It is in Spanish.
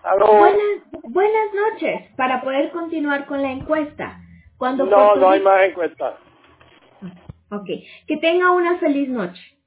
Aló. Buenas noches. Para poder continuar con la encuesta. Cuando No, Puerto no hay Rico... más encuestas. Ok. Que tenga una feliz noche.